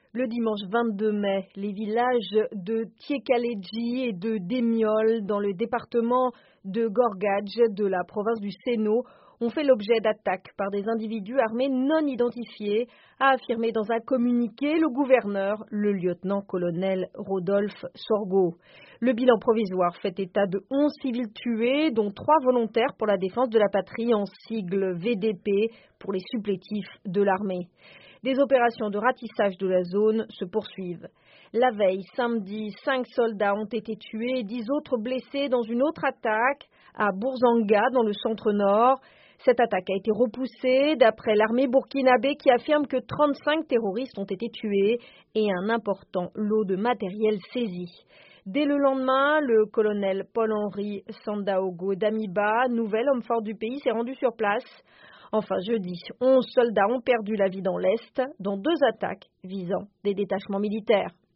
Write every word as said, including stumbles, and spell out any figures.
Le dimanche vingt-deux mai, les villages de Tiekaledji et de Demiol, dans le département de Gorgadj de la province du Séno, ont fait l'objet d'attaques par des individus armés non identifiés, a affirmé dans un communiqué le gouverneur, le lieutenant-colonel Rodolphe Sorgo. Le bilan provisoire fait état de onze civils tués, dont trois volontaires pour la défense de la patrie en sigle V D P pour les supplétifs de l'armée. Des opérations de ratissage de la zone se poursuivent. La veille, samedi, cinq soldats ont été tués et dix autres blessés dans une autre attaque à Bourzanga, dans le centre-nord. Cette attaque a été repoussée d'après l'armée burkinabé qui affirme que trente-cinq terroristes ont été tués et un important lot de matériel saisi. Dès le lendemain, le colonel Paul-Henri Sandaogo Damiba, nouvel homme fort du pays, s'est rendu sur place. Enfin, jeudi, onze soldats ont perdu la vie dans l'Est, dans deux attaques visant des détachements militaires.